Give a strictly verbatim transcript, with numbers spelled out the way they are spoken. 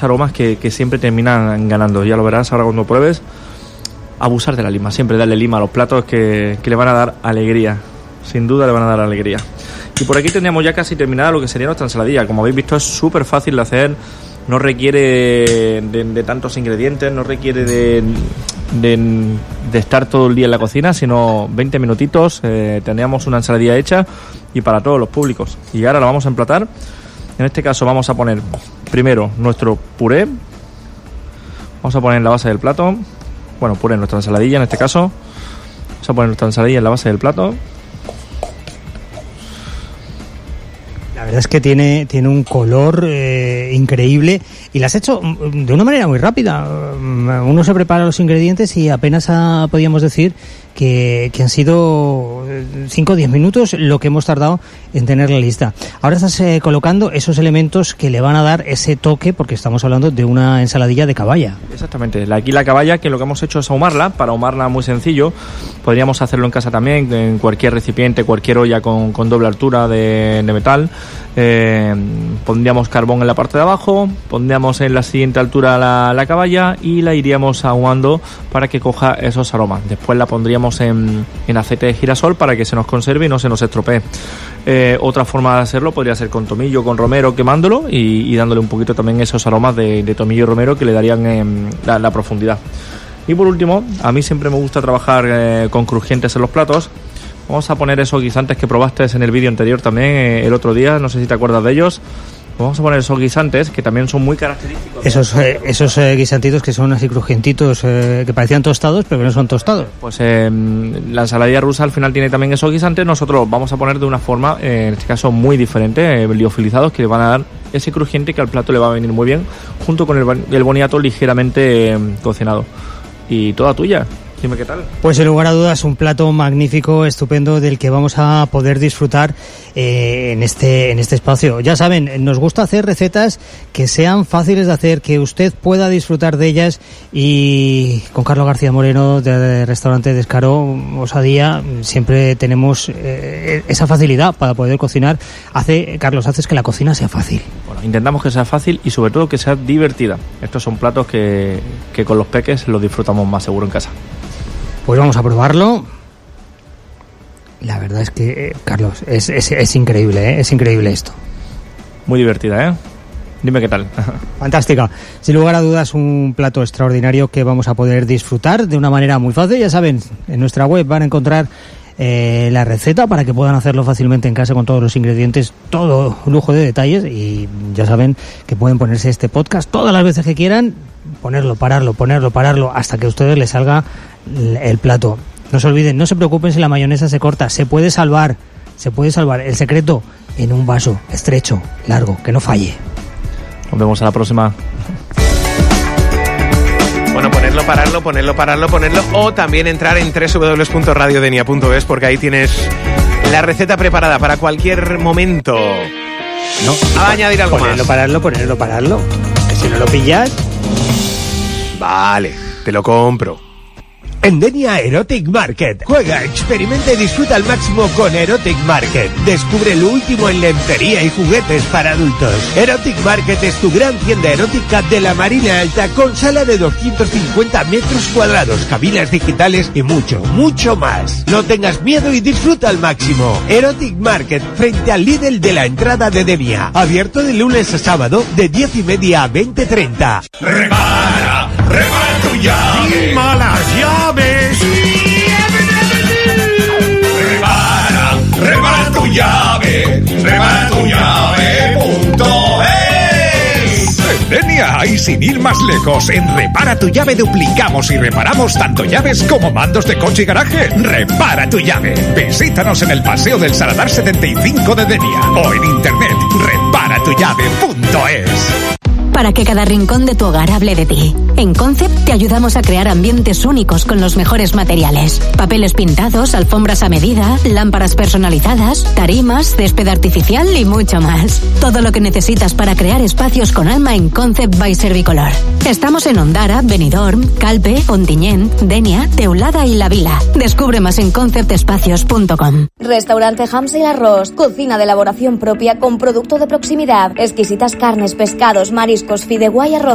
unos aromas que, que siempre terminan ganando. Ya lo verás ahora cuando pruebes. Abusar de la lima, siempre darle lima a los platos que, que le van a dar alegría. Sin duda le van a dar alegría. Y por aquí tendríamos ya casi terminada lo que sería nuestra ensaladilla. Como habéis visto, es súper fácil de hacer. No requiere de, de tantos ingredientes, no requiere de, de, de estar todo el día en la cocina, sino veinte minutitos, eh, tendríamos una ensaladilla hecha y para todos los públicos. Y ahora la vamos a emplatar. En este caso vamos a poner primero nuestro puré. Vamos a poner en la base del plato. Bueno, puré en nuestra ensaladilla en este caso. Vamos a poner nuestra ensaladilla en la base del plato. La verdad es que tiene, tiene un color eh, increíble y la has hecho de una manera muy rápida. Uno se prepara los ingredientes y apenas ha, podíamos decir que, que han sido cinco o diez minutos lo que hemos tardado en tener la lista. Ahora estás eh, colocando esos elementos que le van a dar ese toque, porque estamos hablando de una ensaladilla de caballa. Exactamente, aquí la caballa, que lo que hemos hecho es ahumarla. Para ahumarla muy sencillo, podríamos hacerlo en casa también, en cualquier recipiente, cualquier olla con, con doble altura de, de metal. Eh, pondríamos carbón en la parte de abajo, pondríamos en la siguiente altura la, la caballa y la iríamos ahumando para que coja esos aromas. Después la pondríamos en, en aceite de girasol para que se nos conserve y no se nos estropee. Eh, otra forma de hacerlo podría ser con tomillo, con romero, quemándolo y, y dándole un poquito también esos aromas de, de tomillo y romero que le darían eh, la, la profundidad. Y por último, a mí siempre me gusta trabajar eh, con crujientes en los platos. Vamos a poner esos guisantes que probaste en el vídeo anterior también, eh, el otro día, no sé si te acuerdas de ellos. Vamos a poner esos guisantes que también son muy característicos. Esos eh, esos eh, guisantitos que son así crujientitos, eh, que parecían tostados, pero que no son tostados. Pues eh, la ensaladilla rusa al final tiene también esos guisantes. Nosotros vamos a poner de una forma, eh, en este caso muy diferente, eh, liofilizados, que le van a dar ese crujiente que al plato le va a venir muy bien, junto con el, el boniato ligeramente eh, cocinado. Y toda tuya. Dime qué tal. Pues sin lugar a dudas un plato magnífico, estupendo, del que vamos a poder disfrutar eh, en este en este espacio. Ya saben, nos gusta hacer recetas que sean fáciles de hacer, que usted pueda disfrutar de ellas, y con Carlos García Moreno de Restaurante Descaro Osadía siempre tenemos eh, esa facilidad para poder cocinar. Hace, Carlos, haces que la cocina sea fácil. Bueno, intentamos que sea fácil y sobre todo que sea divertida. Estos son platos que, que con los peques los disfrutamos más seguro en casa. Pues vamos a probarlo. La verdad es que, eh, Carlos, es, es, es increíble, ¿eh? Es increíble esto. Muy divertida, ¿eh? Dime qué tal. Fantástica. Sin lugar a dudas, un plato extraordinario que vamos a poder disfrutar de una manera muy fácil. Ya saben, en nuestra web van a encontrar eh, la receta para que puedan hacerlo fácilmente en casa con todos los ingredientes, todo lujo de detalles. Y ya saben que pueden ponerse este podcast todas las veces que quieran, ponerlo, pararlo, ponerlo, pararlo, hasta que a ustedes les salga el plato. No se olviden, no se preocupen si la mayonesa se corta, se puede salvar, se puede salvar. El secreto, en un vaso estrecho, largo, que no falle. Nos vemos a la próxima. Bueno, ponerlo, pararlo, ponerlo, pararlo, ponerlo, o también entrar en doble u doble u doble u punto radio denia punto es, porque ahí tienes la receta preparada para cualquier momento. No, a añadir algo ponerlo, más. Pararlo, ponerlo, pararlo. Que si no lo pillas... Vale, te lo compro. En Denia Erotic Market. Juega, experimenta y disfruta al máximo con Erotic Market. Descubre lo último en lencería y juguetes para adultos. Erotic Market es tu gran tienda erótica de la Marina Alta, con sala de doscientos cincuenta metros cuadrados, cabinas digitales y mucho, mucho más. No tengas miedo y disfruta al máximo. Erotic Market, frente al Lidl de la entrada de Denia. Abierto de lunes a sábado de diez y media a veinte treinta. Repara, repara tu llave. ¡Malas llaves! Repara, repara tu llave. Repara tu llave punto es. En Denia y sin ir más lejos, en Repara tu llave duplicamos y reparamos tanto llaves como mandos de coche y garaje. Repara tu llave. Visítanos en el Paseo del Saladar setenta y cinco de Denia o en internet repara tu llave punto es. Para que cada rincón de tu hogar hable de ti. En Concept te ayudamos a crear ambientes únicos con los mejores materiales. Papeles pintados, alfombras a medida, lámparas personalizadas, tarimas, césped artificial y mucho más. Todo lo que necesitas para crear espacios con alma en Concept by Servicolor. Estamos en Ondara, Benidorm, Calpe, Ontinyent, Denia, Teulada y La Vila. Descubre más en concept espacios punto com. Restaurante Hansel Arroz. Cocina de elaboración propia con producto de proximidad. Exquisitas carnes, pescados, mariscos, fideuá y arroz.